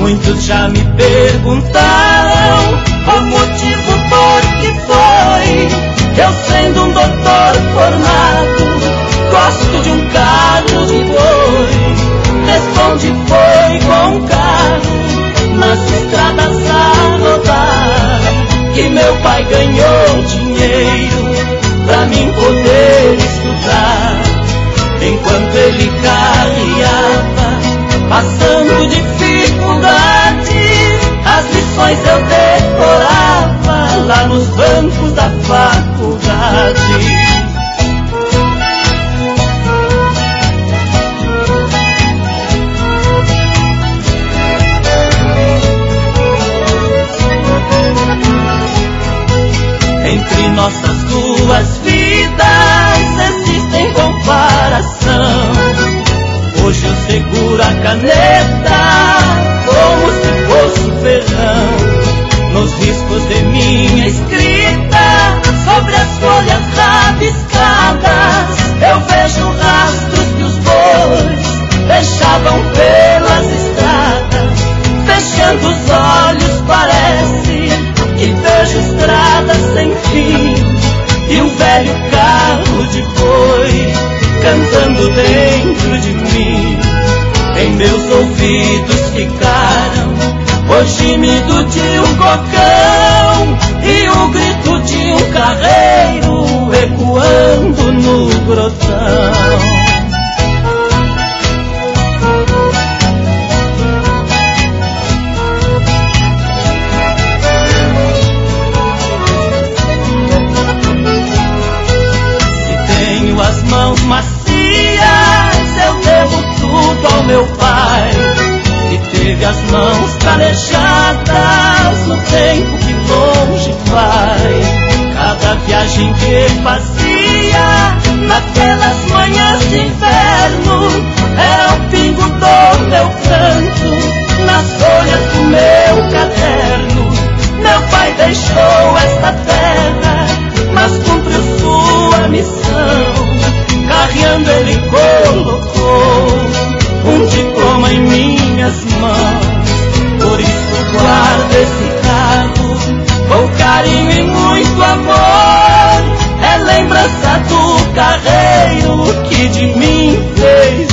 Muitos já me perguntaram o motivo por que foi. Eu, sendo um doutor formado, gosto de um carro de boi. Responde: foi com um carro nas estradas a rodar, que meu pai ganhou dinheiro pra mim poder estudar. Enquanto ele carreava, passando dificuldade, as lições eu decorava lá nos bancos da faculdade. Entre nossas duas vidas existem comparação. Hoje eu seguro a caneta como se fosse um ferrão. Nos riscos de minha escrita, sobre as folhas rabiscadas, eu vejo rastros que os bois deixavam pelas estradas. Fechando os olhos parece que vejo estradas sem fim, e um velho carro de boi cantando dentro de mim. Em meus ouvidos ficaram o gemido de um cocão e o grito de um carreiro ecoando no grotão. As mãos macias, eu devo tudo ao meu pai, que teve as mãos calejadas no tempo que longe vai. Cada viagem que fazia naquelas manhãs de inverno era o pingo do meu canto nas folhas do meu caderno. Meu pai deixou esta terra, mas cumpriu sua missão. Carreando ele colocou um diploma em minhas mãos. Por isso guardo esse carro com carinho e muito amor. É lembrança do carreiro que de mim fez